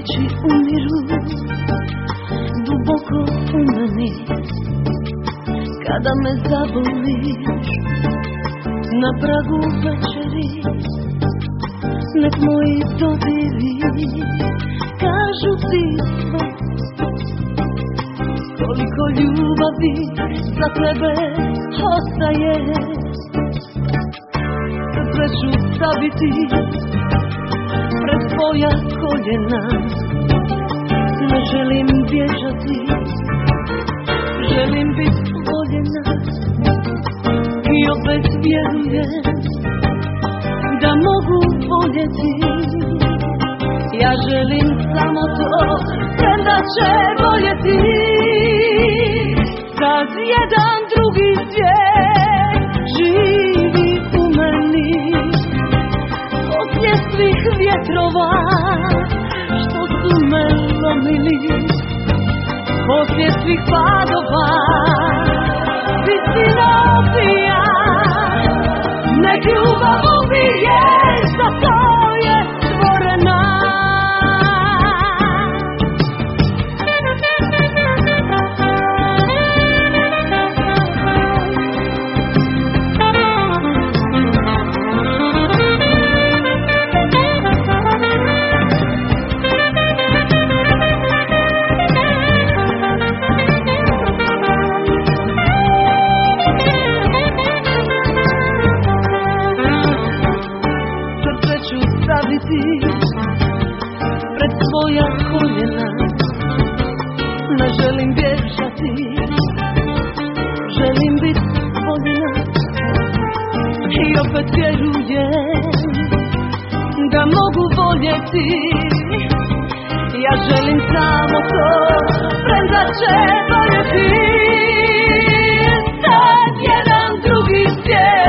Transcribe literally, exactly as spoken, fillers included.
noći umiru duboko u meni. Kada me zaboliš na pragu večeri, nek moji dodiri kažu ti sve. Koliko ljubavi za tebe ostaje, srce ću staviti pred tvoja koljena. Ne želim bježati, želim biti voljena. I opet vjerujem da mogu voljeti. Ja želim samo to, premda će voljeti. Kad jedan drugi svijet živi u meni, poslije svih vjetrova što su me lomili, poslije svih padova visina opija. Nek ljubav ubije, za to je stvorena. Pred tvoja koljena, ne želim bježati, želim biti voljena. I opet vjerujem da mogu voljeti. Ja želim samo to, premda će voljeti. Sad jedan drugi svijet